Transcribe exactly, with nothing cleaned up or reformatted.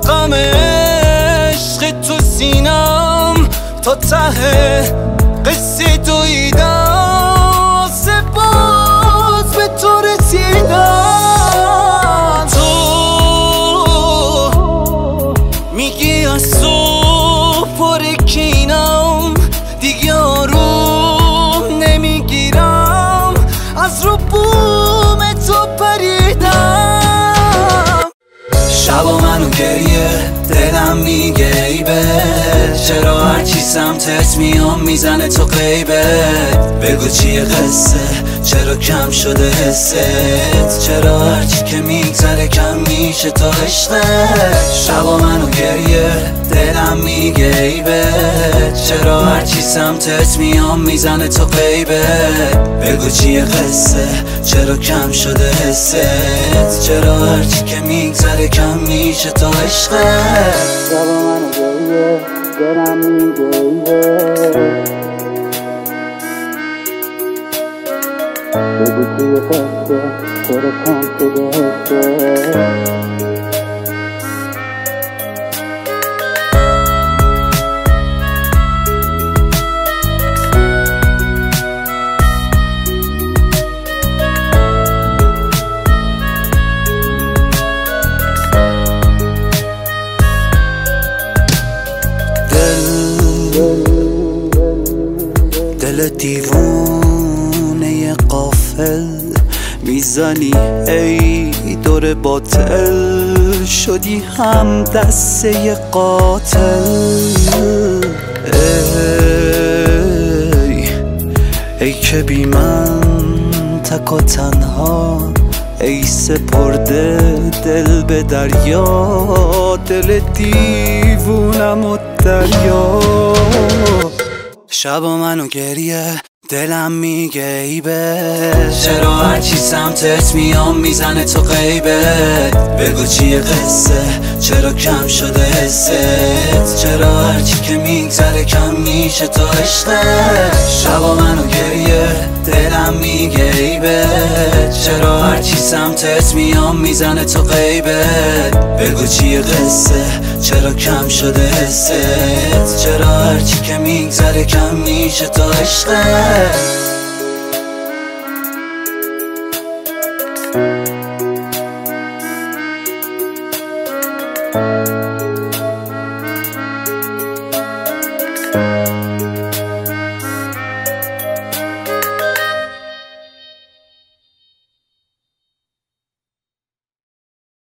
غم عشق تو سینم تا ته قصه دویدم سپاس به تو رسیدم. تو میگی از صبح پرکینم دیگه آروم نمیگیرم از رو بوم تو پریدم. شبا منو گریه دلم میگه ای به چرا هرچی سمتت میام میزنه تو غیبت. بگو چیه قصه چرا کم شده حست چرا هرچی که میگذره کم میشه تا عشقت. شبا منو گریه دلم میگه ای به چرا هرچی سمتت میام میزنه تو غیبت. بگو چیه قصه چرا کم شده حست چرا هرچی که میگذره کم میشه تا عشقت. شبا منو گریه دلم میگه ای به بگو چیه قصه چرا کم شده حست. دل دیوونه غافل میزنی ای دور باطل شدی هم دسته قاتل. ای ای که بی من تک و تنها ای سپرده دل به دریا دل دیوونم و دریا. شبا منو گریه دلم میگه ای به چرا هرچی سمتت میام میزنه تو غیبت. بگو چیه قصه چرا کم شده حست چرا هرچی که میگذره کم میشه تا عشقت. شبا منو گریه دلم میگه ای به چرا هرچی سمتت میام میزنه تو غیبت. بگو چیه قصه چرا کم شده حست چرا هرچی که میگذره کم میشه تا عشقت. Thank